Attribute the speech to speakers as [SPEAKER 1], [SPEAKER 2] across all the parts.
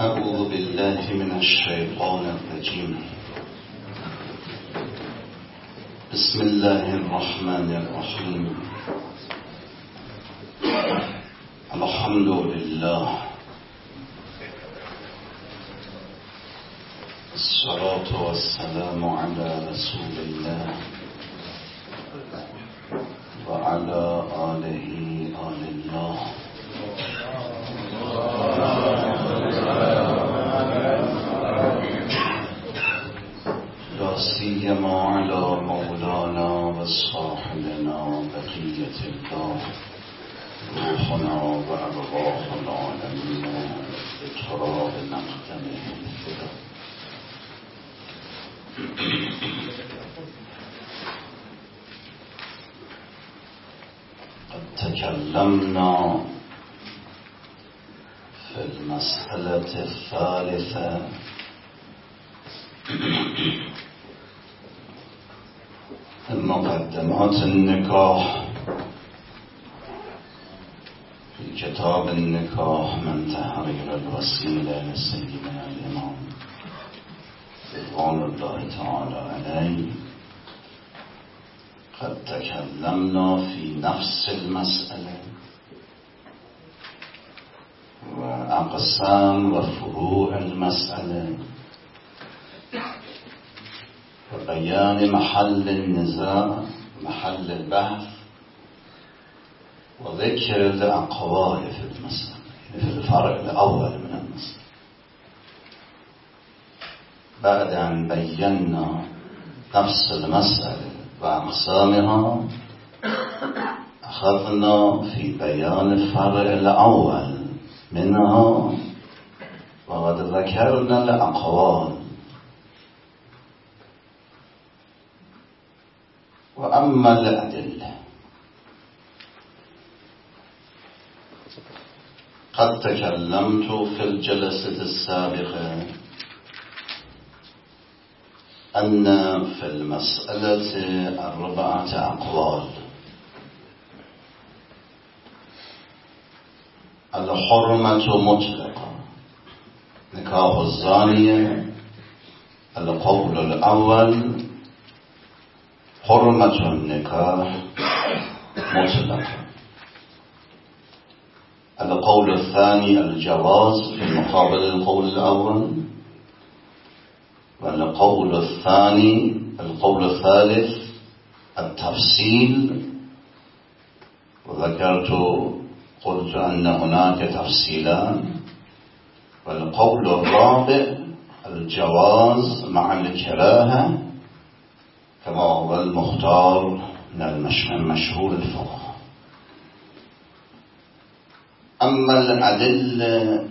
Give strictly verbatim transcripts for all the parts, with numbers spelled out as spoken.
[SPEAKER 1] أعوذ بالله من الشيطان الرجيم. بسم الله الرحمن الرحيم. الحمد لله، الصلاة والسلام على رسول الله وعلى آله آل الله لا سيما على مولانا وصاحبنا بقية الله روحنا وأرواح العالمين بتراب مقدمه الفدا. قد تكلمنا في المسألة الثالثة من مقدمات النكاح في كتاب النكاح من تحرير الوسيلة لسيدنا الإمام رضوان الله تعالى عليه. قد تكلمنا في نفس المسألة وأقسام وفروع المسألة وبيان محل النزاع محل البحث وذكر الأقوال في المسألة في الفرع الأول من المسألة. بعد أن بينا نفس المسألة وأقسامها أخذنا في بيان الفرع الأول منها وقد ذكرنا الأقوال. وأما الأدلة قد تكلمت في الجلسة السابقة أن في المسألة أربعة أقوال: الحرمة مطلقة، نكاح الزانية. القول الأول حرمة النكاح مطلقة. القول الثاني الجواز في مقابل القول الأول. والقول الثاني القول الثالث التفصيل، وذكرت قلت أن هناك تفصيلان. والقول الرابع الجواز مع الكراهة كما هو المختار من المشهور الفقه. أما الأدلة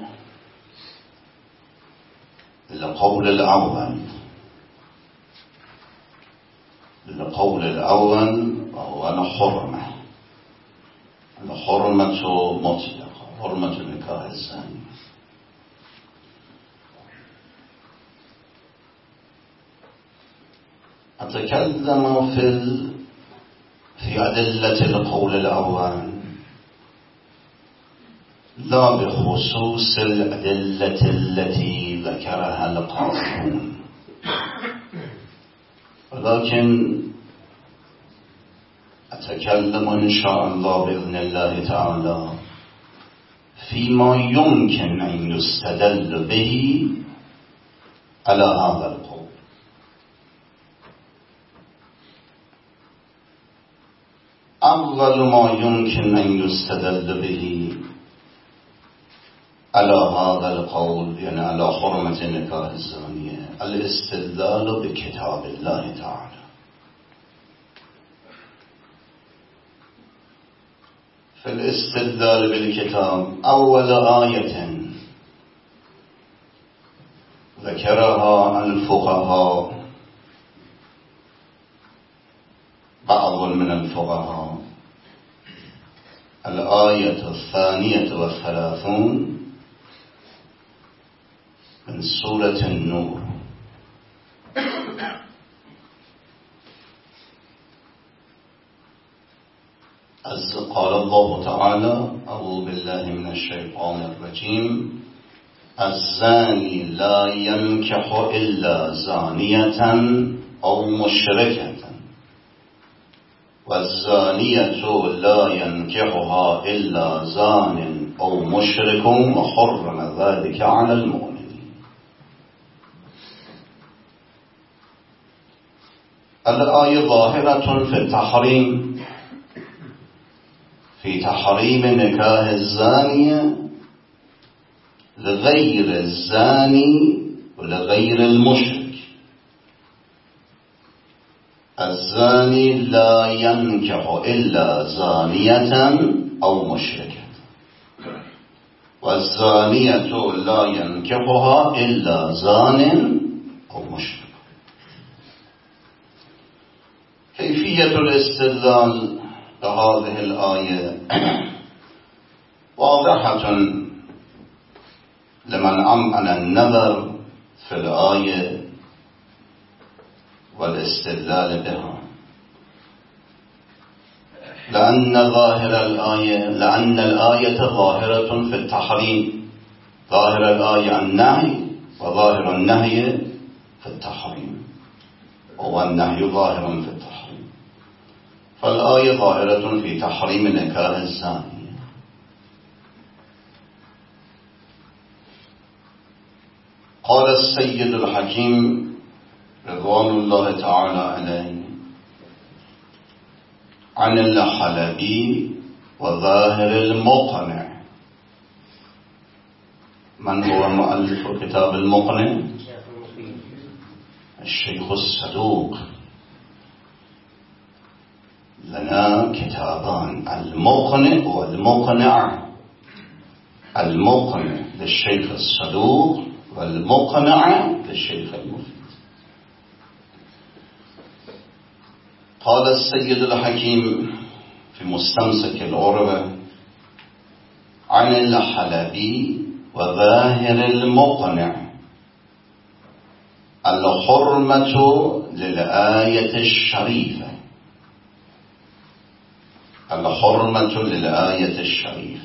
[SPEAKER 1] القول الأول القول الأول وهو الحرمة. الحرمة مطلقة، حرمة النكاح الزاني. أتكلم في ال... في أدلة القول الأول لا بخصوص الأدلة التي ذكرها القائلون، ولكن أتكلم إن شاء الله بإذن الله تعالى فيما يمكن أن يستدل به على هذا القول. أول ما يمكن أن يستدل به على هذا القول يعني على حرمة النكاح الزانية الاستدلال بكتاب الله تعالى. في الاستدلال بالكتاب أول آية ذكرها الفقهاء بعض من الفقهاء الآية الثانية والثلاثون من سورة النور. قال الله تعالى: أعوذ بالله من الشيطان الرجيم، الزانی لا ينكح إلا زانية أو مشركة والزانية لا ينكحها إلا زان أو مشرك وحرم ذلك على المؤمنين. الآية ظاهرة في التحريم في تحريم نكاح الزانية لغير الزاني ولغير المشرك. الزاني لا ينكح إلا زانية أو مشركة والزانية لا ينكحها إلا زان أو مشرك. كيفية الاستدلال بهذه الآية واضحة لمن أمعن النظر في الآية والاستدلال بها، لأن ظاهر الآية لأن الآية ظاهرة في التحريم. ظاهر الآية النهي وظاهر النهي في التحريم، والنهي ظاهر في التحريم، فالآية ظاهرة في تحريم نكاح الزاني. قال السيد الحكيم رضوان الله تعالى عليه عن الحلبي وظاهر المقنع. من هو مؤلف كتاب المقنع؟ الشيخ الصدوق. لنا كتابان، المقنع والمقنع. المقنع للشيخ الصدوق والمقنع للشيخ المفيد. قال السيد الحكيم في مستمسك العروة عن الحلبي وظاهر المقنع الحرمة للآية الشريفة. الحرمة للآية الشريفة.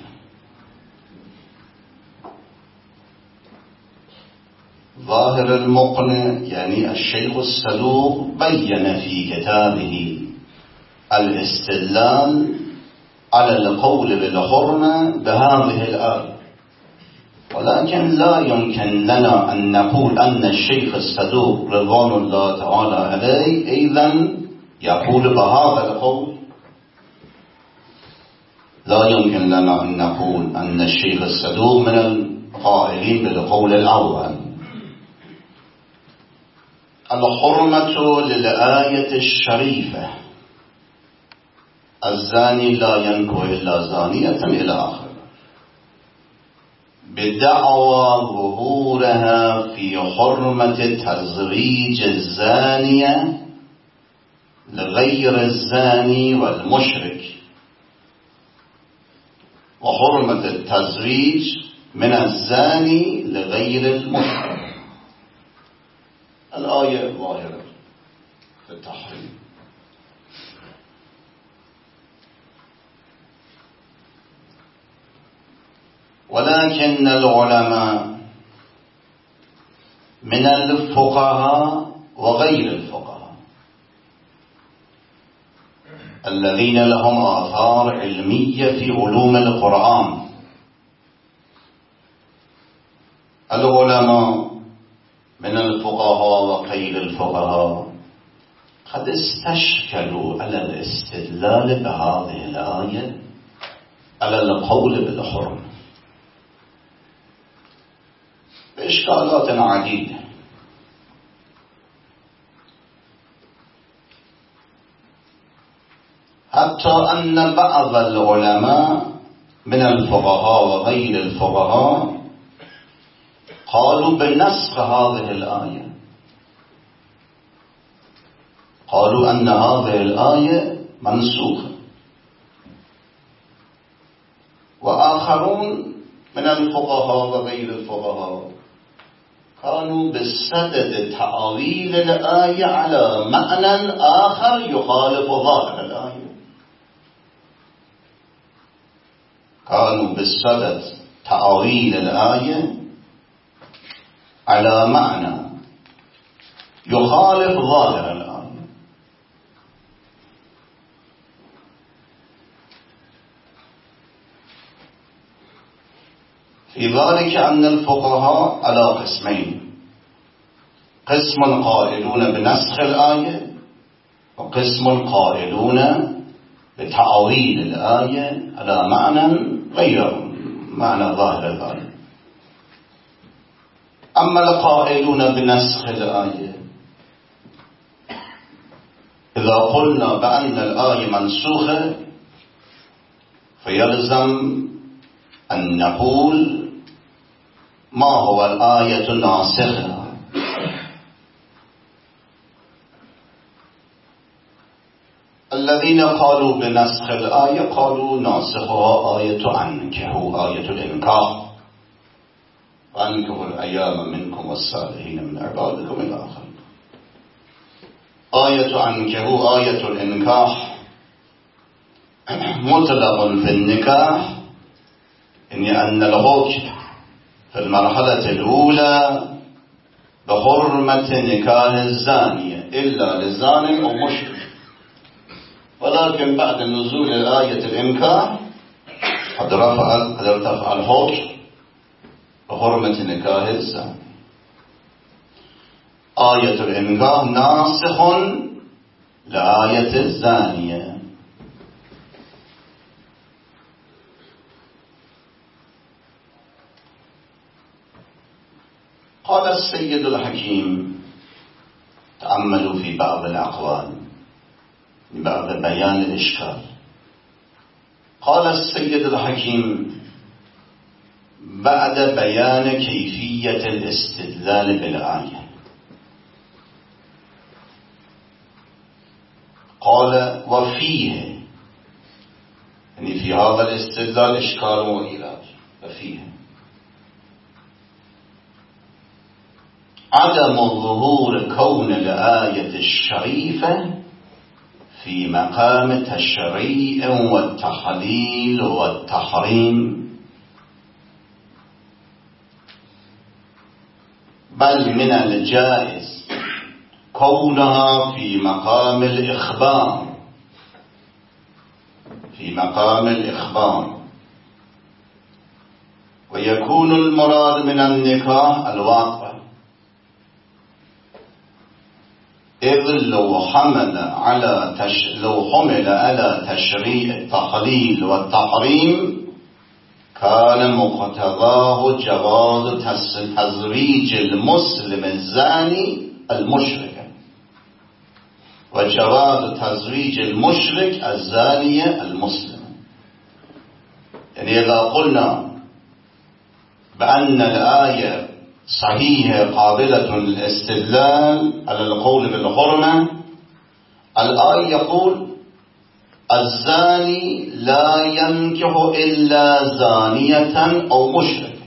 [SPEAKER 1] ظاهر المقنع يعني الشيخ الصدوق بين في كتابه الاستدلال على القول بالحرمة بهذه الآية، ولكن لا يمكن لنا أن نقول أن الشيخ الصدوق رضوان الله تعالى عليه أيضا يقول بهذا القول. لا يمكن لنا أن نقول أن الشيخ الصدوق من القائلين بالقول الأول. الحرمة للآية الشريفة الزاني لا ينكح إلا زانية إلى آخره، بدعوى ظهورها في حرمة تزويج الزانية لغير الزاني والمشرك، وحرمة التزويج من الزاني لغير المشرك. الآية ظاهرة في التحريم. ولكن العلماء من الفقهاء وغير الفقهاء الذين لهم آثار علمية في علوم القرآن، العلماء من الفقهاء وغير الفقهاء قد استشكلوا على الاستدلال بهذه الآية على القول بالحرمة بإشكالات عديدة. حتى أن بعض العلماء من الفقهاء وغير الفقهاء قالوا بنسخ هذه الآية، قالوا أن هذه الآية منسوخة. وآخرون من الفقهاء وغير الفقهاء كانوا بصدد تأويل الآية على معنى آخر يخالف ظاهر الآية. كانوا بصدد تأويل الآية على معنى يخالف ظاهر الآية. في ذلك أن الفقهاء على قسمين: قسم قائلون بنسخ الآية، وقسم قائلون بتعويل الآية على معنى غير معنى ظاهر الآية. أما القائلون بنسخ الآية، إذا قلنا بأن الآية منسوخة فيلزم أن نقول ما هو الآية الناسخة. الذين قالوا بنسخ الآية قالوا ناسخها آية أنكحوا، آية الإنكاح، وأنكحوا الأيام منكم والصالحين من عبادكم إلى آخره. آية أنكحوا آية الإنكاح مطلق في النكاح، يعني أن الحكم في المرحلة الأولى بحرمة نكاح الزانية إلا للزاني أو مشرك، ولكن بعد نزول آية الإنكاح قد رفع قد ارتفع الحكم بحرمة نكاح الزاني. آية الإنكاح ناسخ لآية الزانية. قال السيد الحكيم، تأملوا في بعض الأقوال بعد بيان الإشكال. قال السيد الحكيم بعد بيان كيفية الاستدلال بالآية، قال وفيه، يعني في هذا الاستدلال إشكال وعلاج. وفيه عدم ظهور كون الآية الشريفة في مقام تشريع والتحليل والتحريم، بل من الجائز كونها في مقام الإخبار في مقام الإخبار ويكون المراد من النكاح الواقع، إذ لو حمل على تش... لو حمل على تشريع التحليل والتحريم كان مقتضاه جواز تزويج المسلم الزاني المشرك، وجواز تزويج المشرك الزانية المسلم. يعني إذا قلنا بأن الآية صحيحة قابلة للاستدلال على القول بالحرمة، الآية يقول الزاني لا ينكح إلا زانية أو مشرك،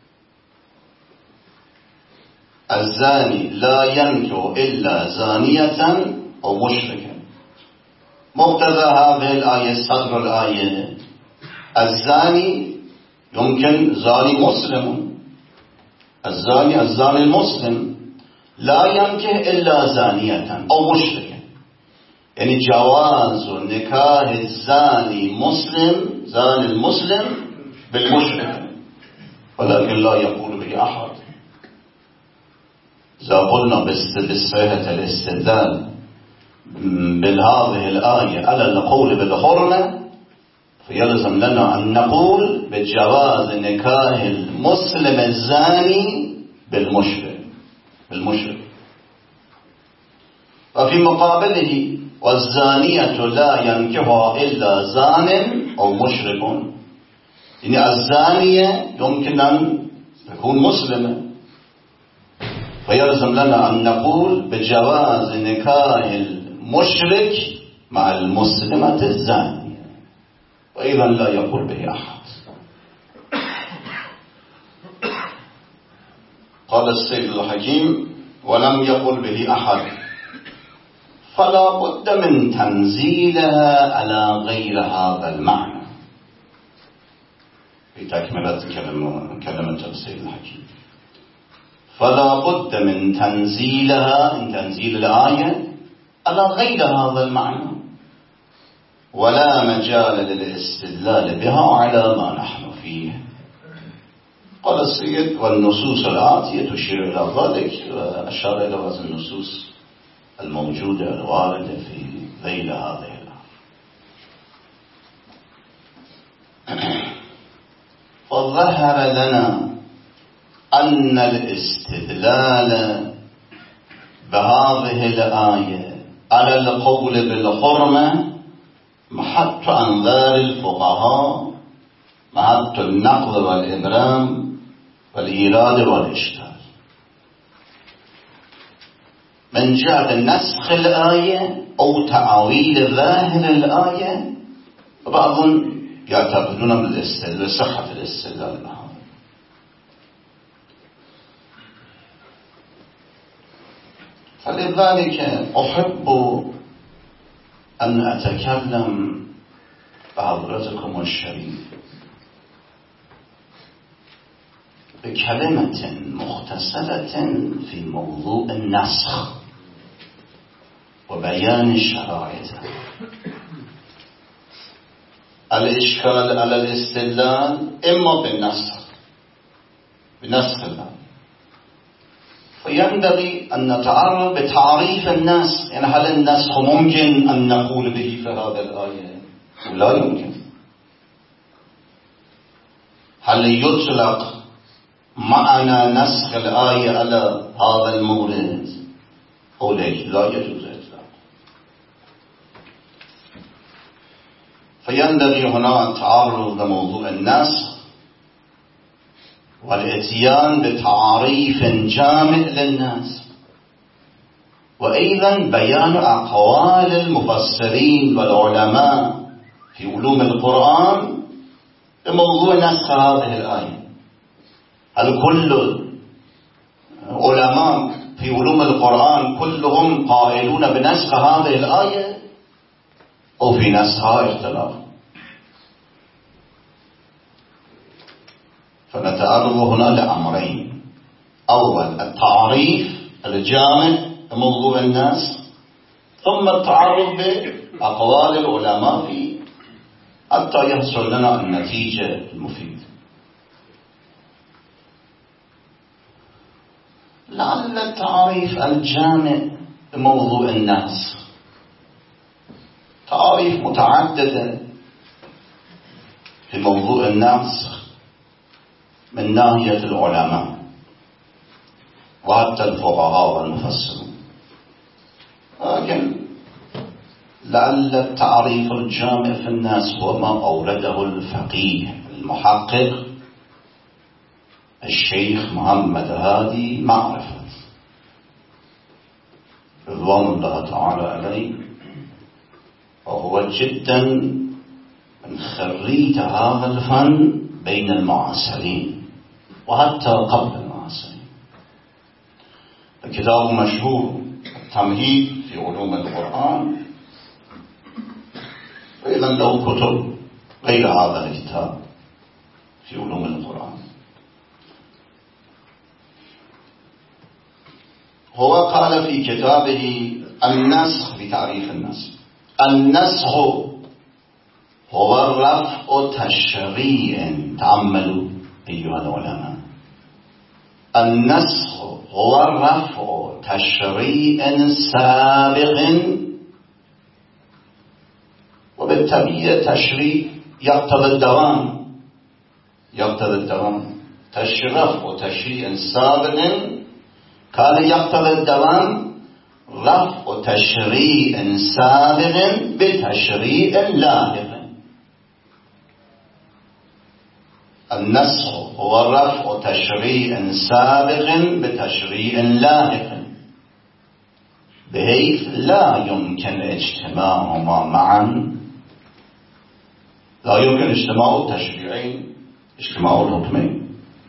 [SPEAKER 1] الزاني لا ينكح إلا زانية أو مشركا. مقتضى هذه الآية صدر الآية الزاني يمكن زاني مسلم، الزاني الزاني المسلم لا ينكح إلا زانية أو مشركا، يعني جواز نكاح الزاني مسلم زاني المسلم بالمشرك، ولكن لا يقول به أحد. إذا قلنا بصحة الاستدلال بهذه الآية على القول بالحرمة فيلزم لنا أن نقول بجواز نكاح المسلم الزاني بالمشرك بالمشرك وفي مقابله والزانية لا ينكحها إلا زان أو مشرك، يعني الزانية يمكن أن تكون مسلمة، فيلزم لنا أن نقول بجواز نكاح المشرك مع المسلمة الزانية، وإذا لا يقول به أحد. قال السيد الحكيم ولم يقل به أحد فلا بد من تنزيلها على غير هذا المعنى. في تكملة كلمة, كلمة السيد الحكيم فلا بد من تنزيلها، من تنزيل الآية على غير هذا المعنى، ولا مجال للاستدلال بها على ما نحن فيه. قال السيد: والنصوص الآتية تشير إلى ذلك، وأشار إلى بعض النصوص الموجودة الواردة في ذيل هذه الآية. فظهر لنا أن الاستدلال بهذه الآية على القول بالحرمة محط أنظار الفقهاء، محط النقد والإبرام والإيراد والإشكال من جهة نسخ الآية أو تعويل ظاهر الآية. وبعضهم يعتقدون بصحة الاستدلال بها. فلذلك أحب أن أتكلم بحضرتكم الشريف بكلمة مختصرة في موضوع النسخ وبيان شرائطه. الإشكال على الاستدلال إما بالنسخ بنسخ الله، فينبغي أن نتعرض بتعريف النسخ. يعني هل النسخ ممكن أن نقول به في هذا الآية؟ لا يمكن. هل يطلق معنى نسخ الآية على هذا المورد أو ليش؟ لا يجوز إطلاق. فينبغي هنا التعرض لموضوع النسخ والاتيان بتعريف جامع للناس، وأيضا بيان أقوال المفسرين والعلماء في علوم القرآن بموضوع نسخ هذه الآية. هل كل علماء في علوم القرآن كلهم قائلون بنسخ هذه الآية أو في نسخها اختلاف؟ فنتعرض هنا لأمرين: أول التعريف الجامع لموضوع النسخ، ثم التعرض بأقوال العلماء فيه حتى يحصل لنا النتيجة المفيدة. لعل التعريف الجامع لموضوع النسخ تعريف متعددة في موضوع النسخ من ناحية العلماء وحتى الفقهاء والمفسرون، لكن لعل التعريف الجامع في النسخ هو ما أورده الفقيه المحقق الشيخ محمد هادي معرفة رضوان الله تعالى عليه، وهو جدا من خريج هذا الفن بين المعاصرين وحتى قبل المعاصرين. الكتاب مشهور التمهيد في علوم القرآن، وإذا له كتب غير هذا الكتاب في علوم القرآن. هو قال في كتابه النسخ بتعريف النسخ: النسخ هو الرفع تشريع. تأملوا أيها العلماء، النسخ هو الرفع تشريع سابق، وبالتالي تشريع يقتضي الدوام، يقتضي الدوام. رفع تشريع سابق كان يقتضي الدوام، رفع تشريع سابق بتشريع لاحق. النسخ هو رفع تشريع سابق بتشريع لاحق، بحيث لا يمكن اجتماعهما معا، لا يمكن اجتماع التشريعين، اجتماع الحكمين،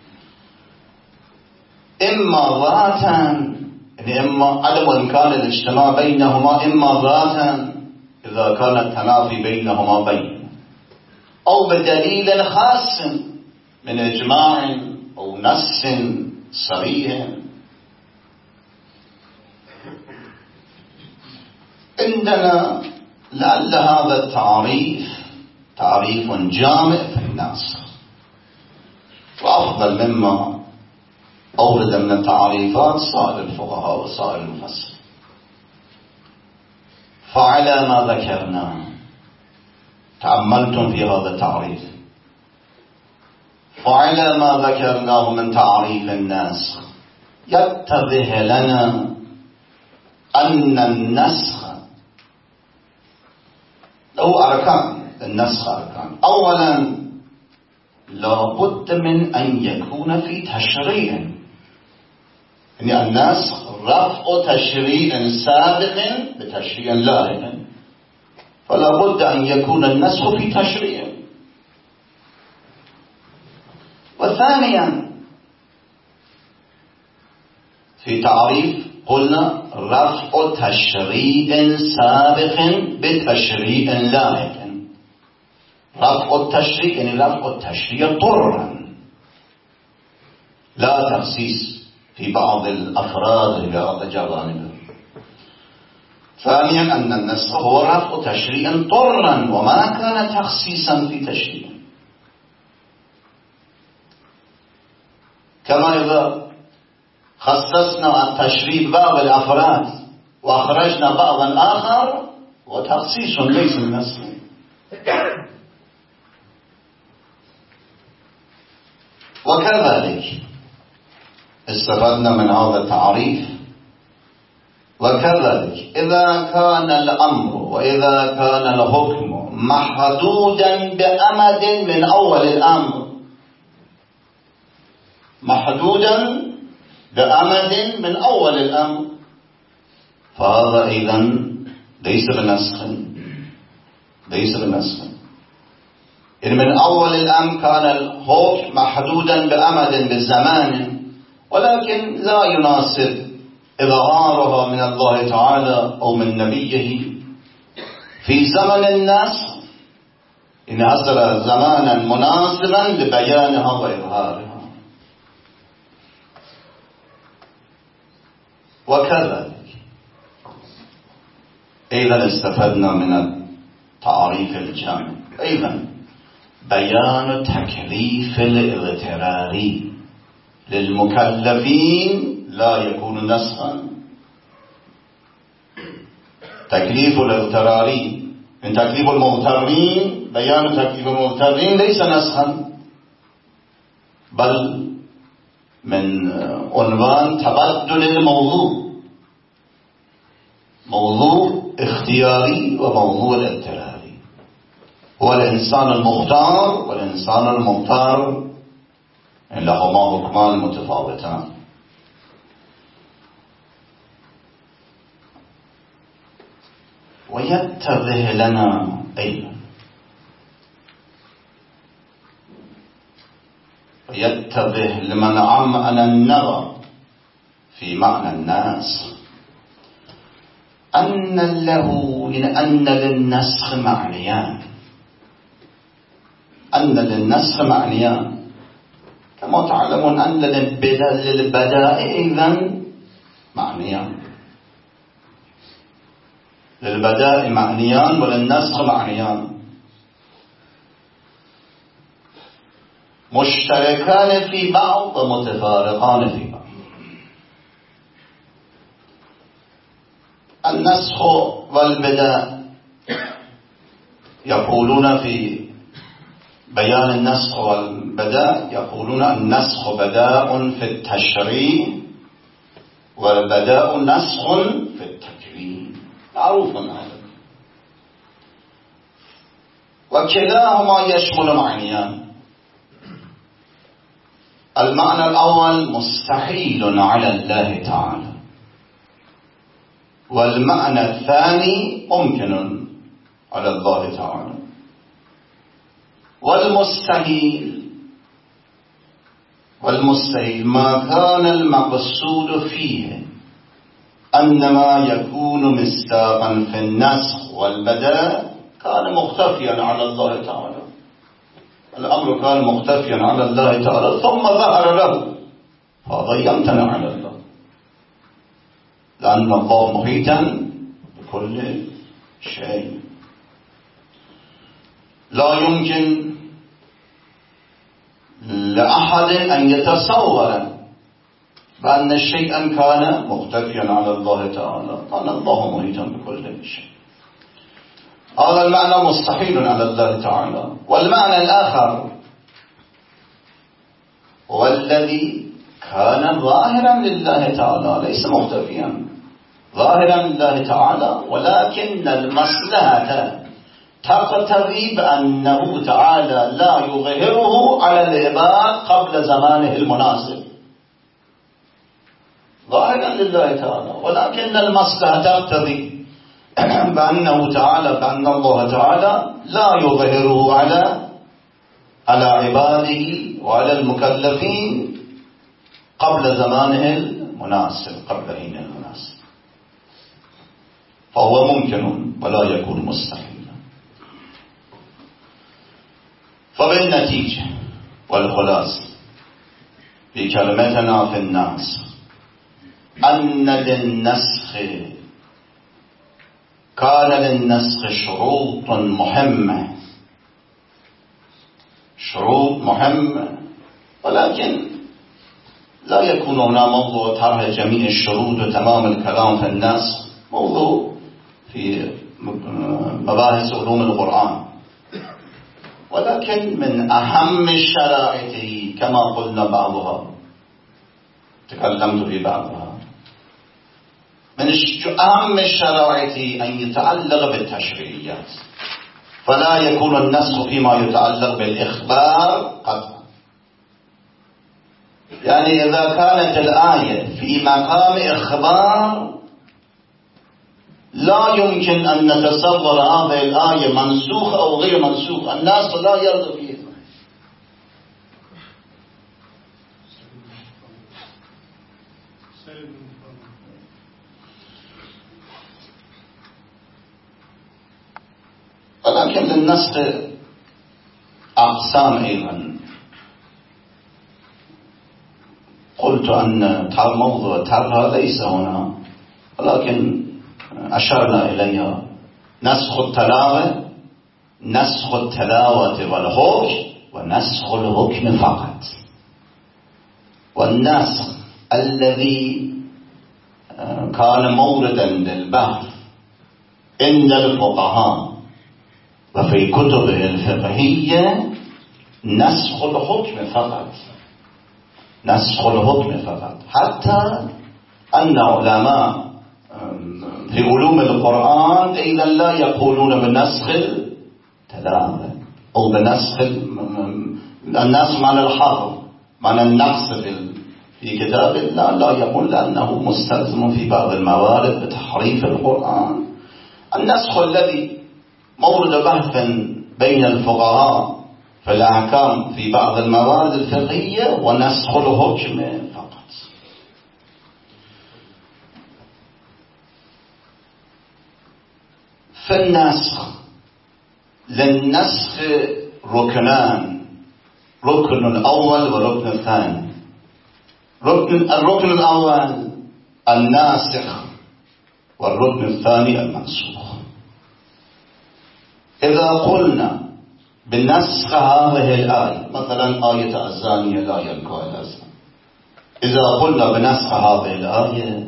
[SPEAKER 1] إما ذاتا، يعني إما عدم إمكان الاجتماع بينهما، إما ذاتا إذا كان التنافي بينهما بين، أو بدليل خاص من إجماع أو نص صريح عندنا لعل هذا التعريف تعريف جامع في النسخ وأفضل مما أورد من التعريفات سائر الفقهاء وسائر المفسرين. فعلى ما ذكرنا تأملتم في هذا التعريف، فعلى ما ذكرناه من تعريف النسخ يتضح لنا أن النسخ له أركان. النسخ أركان. أولا لا بد من أن يكون في تشريع، يعني النسخ رفع تشريع سابق بتشريع لاحق، فلا بد أن يكون النسخ في تشريع. وثانيا في تعريف قلنا رفع تشريع سابق بتشريع لاحق. رفع التشريع يعني رفع التشريع طرا لا تخصيص في بعض الأفراد في بعض الجوانب. ثانيا أن النسخ هو رفع تشريع طرا وما كان تخصيصا في تشريع، كما إذا خصصنا التشريع بعض الأفراد وأخرجنا بعضا آخر وتخصيص ليس النسخ. وكذلك استفدنا من هذا التعريف، وكذلك إذا كان الأمر وإذا كان الحكم محدودا بأمد من أول الأمر، محدودا بأمد من أول الأمر، فهذا إذن ليس بنسخ، ليس بنسخ. يعني من أول الأمر كان الحكم محدودا بأمد بالزمان، ولكن لا يناسب إظهارها من الله تعالى أو من نبيه في زمن النسخ إن حصل زمانا مناسبا لبيانها وإظهارها. وكذلك أيضا استفدنا من التعريف الجامع أيضا بيان تكليف الاغتراري للمكلفين لا يكون نسخا. تكليف الاغتراري من تكليف المغترين، بيان تكليف المغترين ليس نسخا بل من عنوان تبدل الموضوع، موضوع اختياري وموضوع اضطراري. هو الإنسان المختار والإنسان المختار لهما حكمان متفاوتان. ويتضح لنا أيضا ويتضح لمن عمّن النظر في معنى النسخ أن له أن للنسخ معنيان، أن للنسخ معنيان كما تعلمون أن للبدائع إذن معنيان، للبدائع معنيان وللنسخ معنيان مشتركان في بعض ومتفارقان في بعض. النسخ والبداء يقولون في بيان النسخ والبداء يقولون النسخ بداء في التشريع والبداء نسخ في التكوين، معروف هذا. وكلاهما يشمل معنيان. المعنى الأول مستحيل على الله تعالى، والمعنى الثاني ممكن على الله تعالى. والمستحيل والمستحيل ما كان المقصود فيه أن ما يكون مصداقا في النسخ والبداء كان مختفيا على الله تعالى، الأمر كان مختفيا على الله تعالى ثم ظهر له، هذا يمتنع على الله. لأن الله محيطا بكل شيء. لا يمكن لأحد أن يتصور بأن شيئا كان مختفيا على الله تعالى، قال الله محيطا بكل شيء. هذا المعنى مستحيل على الله تعالى. والمعنى الآخر هو الذي كان ظاهرا لله تعالى، ليس مختفيا، ظاهرا لله تعالى، ولكن المصلحة تقتضي بأنه تعالى لا يظهره على العباد قبل زمانه المناسب. ظاهرا لله تعالى، ولكن المصلحة تقتضي بأنه تعالى بأن الله تعالى لا يظهره على على عباده وعلى المكلفين قبل زمانه المناسب، قبل حين المناسب، فهو ممكن ولا يكون مستحيلا. فبالنتيجة والخلاص في كلمتنا في الناس أن للنسخ كان للنسخ شروط مهمة، شروط مهمة، ولكن لا يكون هنا موضوع طرح جميع الشروط وتمام الكلام في النسخ، موضوع في مباحث علوم القرآن، ولكن من أهم شرائطه كما قلنا بعضها، تكلمت في بعضها، من أهم الشرائط أن يتعلق بالتشريعيات، فلا يكون النسخ فيما يتعلق بالإخبار قطعا. يعني إذا كانت الآية في مقام إخبار لا يمكن أن نتصور هذه الآية منسوخ أو غير منسوخ، الناس لا يرضى فيها. ولكن للنسخ أقسام أيضا. قلت أن موضوع التربة ليس هنا، ولكن أشرنا إليها. نسخ التلاوة، نسخ التلاوة والحكم، ونسخ الحكم فقط. والنسخ الذي كان موردا للبحث عند الفقهاء وفي كتبه الفقهية نسخ الحكم فقط، نسخ الحكم فقط، حتى أن علماء في علوم القرآن أيضا لا يقولون بنسخ التلاوة أو بنسخ النسخ معنى الحظ، معنى النقص في كتاب الله، لا يقول لأنه مستلزم في بعض الموارد بتحريف القرآن. النسخ الذي مورد بحث بين الفقهاء في الأحكام في بعض الموارد الفقهية، ونسخ الحكم فقط. في النسخ للنسخ ركنان، ركن الأول وركن الثاني. ركن الركن الأول الناسخ، والركن الثاني المنسوخ. إذا قلنا بنسخ هذه الآية، مثلا آية الزانية لا ينكح إلا زنا، إذا قلنا بنسخ هذه الآية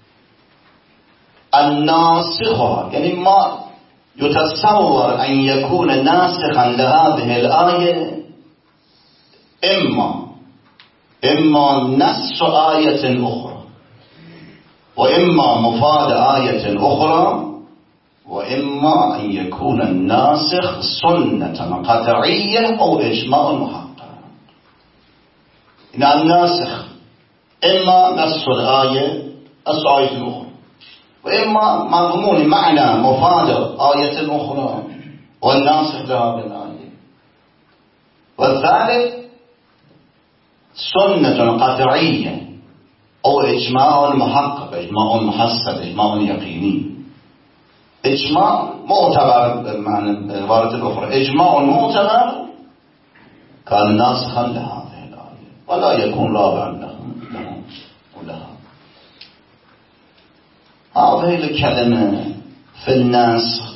[SPEAKER 1] الناسخها، يعني ما يتصور أن يكون ناسخا لهذه الآية إما إما نسخ آية أخرى، وإما مفاد آية أخرى، وإما أن يكون الناسخ سنة قطعية أو إجماع محقق. إن الناسخ إما نسخ الآية نسخ آية أخرى، وإما مضمون معنى مفاد آية أخرى والناسخ لهذه الآية. والثالث سنة قطعية أو إجماع محقق، إجماع محسب، إجماع يقيني. إجماع معتبر بالمعنى العبارة الأخرى، إجماع معتبر كان ناسخا لهذه الآية ولا يكون رابعا لهم لهم ولها. هذه الكلمة في النسخ،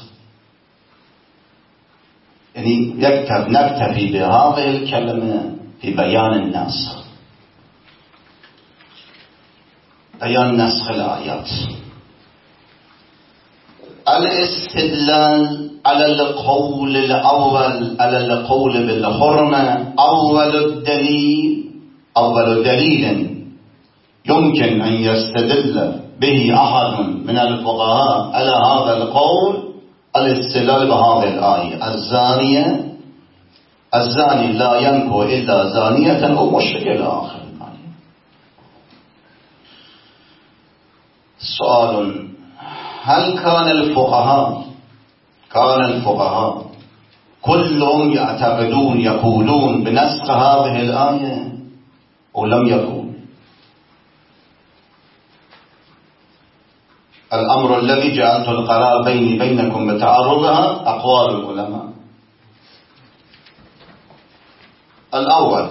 [SPEAKER 1] يعني يكتب نكتفي بهذه الكلمة في بيان النسخ، بيان نسخ الآيات. الاستدلال على القول الأول، على القول بالحرمة، أول الدليل، أول دليل يمكن أن يستدل به أحد من الفقهاء على هذا القول الاستدلال بهذه الآية: الزانية الزاني لا ينكو إلا زانية أو مشرك إلى آخر الآية. سؤال: هل كان الفقهاء كان الفقهاء كلهم يعتقدون يقولون بنسخ هذه الآية أو لم يكن؟ الأمر الذي جعلت القرار بيني بينكم بتعرضها أقوال العلماء. الأول: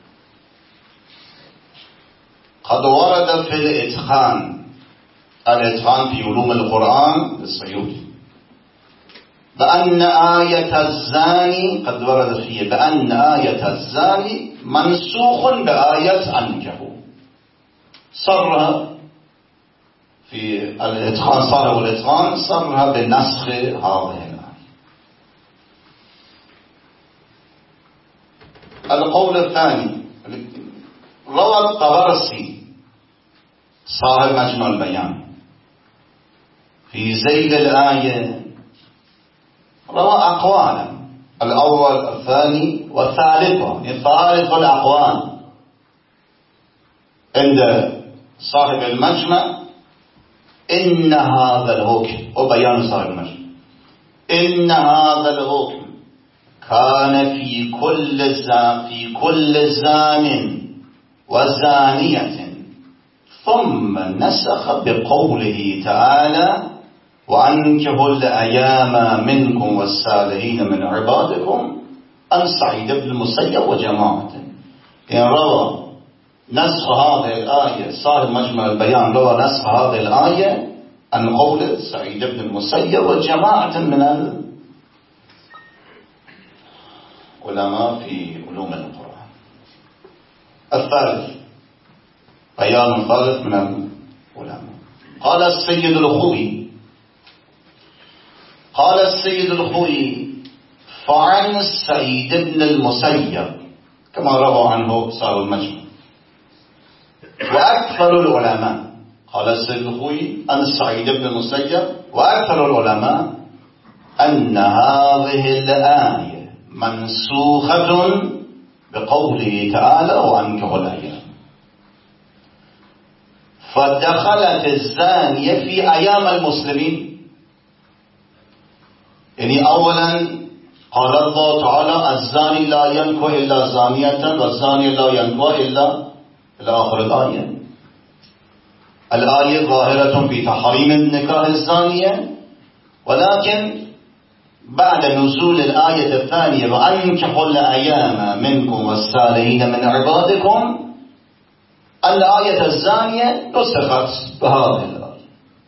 [SPEAKER 1] قد ورد في الإتقان الإتقان في علوم القرآن للسيوطي بأن آية الزاني، قد ورد فيه بأن آية الزاني منسوخ بآية أنكحوا، صرها في الإتقان، صار والإتقان صرها بنسخ هذه الآية. القول الثاني: روى الطبرسي صاحب مجمع البيان في زيد الآية، روى أقوالا، الأول الثاني والثالثة، ثالث الأقوال عند صاحب المجمع: إن هذا الحكم، وبيان صاحب المجمع، إن هذا الحكم كان في كل زان في كل زان وزانية، ثم نسخ بقوله تعالى: وأنكحوا الأيام منكم والصالحين من عبادكم، عن سعيد بن المسيب وجماعته. يعني روى نسخ هذه الآية صاحب مجمع البيان، روى نسخ هذه الآية عن قول سعيد بن المسيب وجماعة من العلماء في علوم القرآن. الثالث: بيان ثالث من العلماء. قال السيد الخوي قال السيد الخوي فعن سعيد بن المسيب كما روى عنه صاحب المجمع وأكثر العلماء، قال السيد الخوي عن سعيد بن المسيب وأكثر العلماء أن هذه الآية منسوخة بقوله تعالى: وأنكحوا الأيام، فدخلت الزانية في أيام المسلمين. يعني أولا قال الله تعالى: الزاني لا ينكح إلا زانية والزاني لا ينكح إلا إلى آخر الآية. الآية ظاهرة في تحريم النكاح الزانية، ولكن بعد نزول الآية الثانية: وأنكحوا الأيام منكم والصالحين من عبادكم، الآية الزانية نسخت بهذه الآية.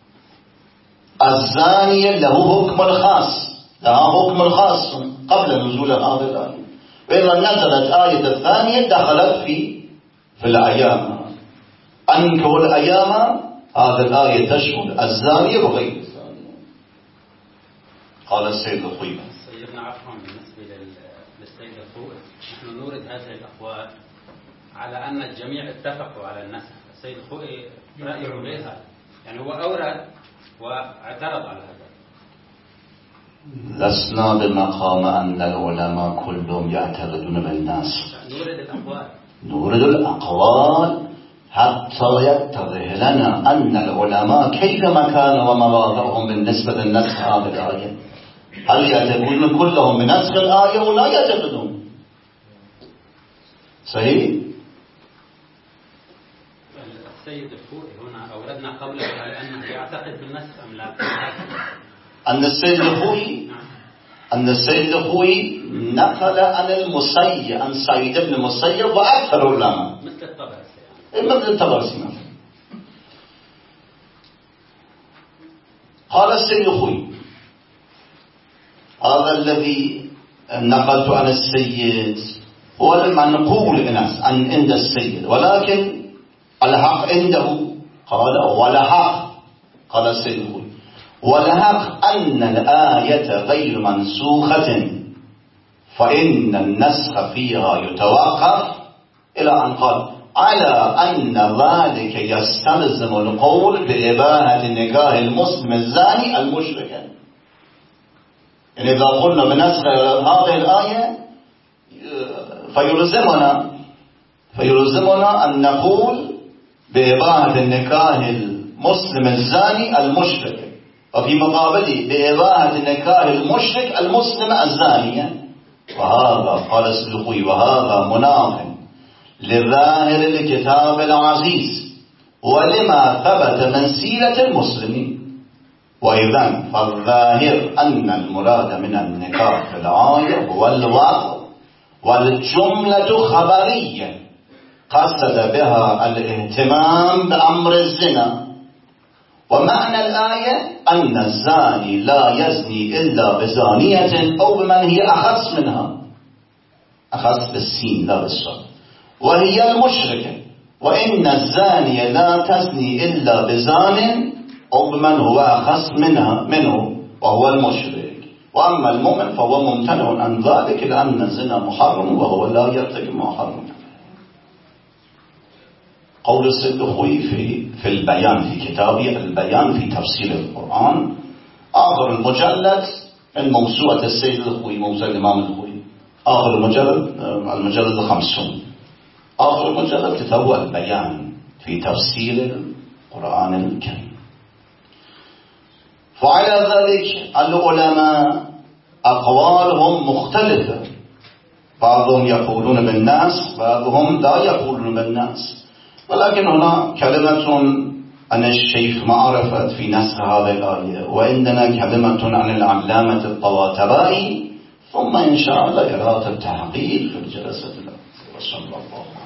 [SPEAKER 1] الزانية له حكم الخاص، لها حكم الخاص قبل نزول هذه الآية، وإذا نزلت آية الثانية دخلت في في الأيام. أنكحوا الأيام، هذه الآية تشمل الزانية وغير الزانية. قال السيد الخوي.
[SPEAKER 2] سيدنا عفوا، بالنسبة للسيد الخوي نحن نورد هذه الأقوال على أن الجميع اتفقوا على النسخ. السيد الخوي رأيه غير هذا، يعني هو أورد واعترض على هذا.
[SPEAKER 1] لسنا بمقام أن العلماء كلهم يعتقدون بالنسخ،
[SPEAKER 2] نورد الأقوال
[SPEAKER 1] نورد الأقوال حتى يتضح لنا أن العلماء كيف مكان ومواضعهم بالنسبة للنسخ هذه الآية. هل يعتقدون كلهم بنسخ الآية ولا يعتقدون؟ صحيح؟
[SPEAKER 2] السيد الخوئي هنا أوردنا قوله على أنه يعتقد بالنسخ أم لا؟
[SPEAKER 1] أن السيد الخوئي أن السيد الخوئي نقل عن المسيب، عن سعيد بن المسيب وأكثر العلماء
[SPEAKER 2] مثل الطبرسي،
[SPEAKER 1] مثل الطبرسي مثلا. قال السيد الخوئي هذا الذي نقلت عن السيد هو المنقول الناس عن عند السيد، ولكن الحق عنده. قال والحق، قال السيد الخوئي والحق أن الآية غير منسوخة فإن النسخ فيها يتوقف، إلى أن قال على أن ذلك يستلزم القول بإباحة نكاح المسلم الزاني المشرك. يعني إذا قلنا بنسخ هذه الآية فيلزمنا فيلزمنا أن نقول بإباحة النكاح المسلم الزاني المشرك، وفي مقابله بإباحة نكاح المشرك المسلم الزانية. وهذا قال السيد الخوئي وهذا مناف لظاهر الكتاب العزيز ولما ثبت من سيرة المسلمين. وإذن فالظاهر أن المراد من النكاح في الآية هو الوقع، والجملة خبرية قصد بها الاهتمام بأمر الزنا. ومعنى الآية أن الزاني لا يزني إلا بزانية أو بمن هي أخص منها، أخص بالسين لا بالصاد، وهي المشركة. وإن الزانية لا تزني إلا بزان أو بمن هو أخص منها منه وهو المشرك. وأما المؤمن فهو ممتنع عن ذلك لأن الزنا محرم وهو لا يرتكب ما حرم. قول السيد الخوئي في في البيان في كتابه البيان في تفسير القرآن، آخر المجلد من موسوعة السيد الخوئي، موسوعة الإمام الخوئي، آخر المجلد المجلد الخمسون، آخر المجلد كتابه البيان في تفسير القرآن الكريم. فعلى ذلك العلماء أقوالهم مختلفة، بعضهم يقولون بالناس بعضهم لا يقولون بالناس. ولكن هنا كلمة عن الشيخ معرفة في نسخ هذه الآية، وعندنا كلمة عن العلامة الطباطبائي، ثم إن شاء الله يراد التحقيق في الجلسة الأخيرة. وصلى الله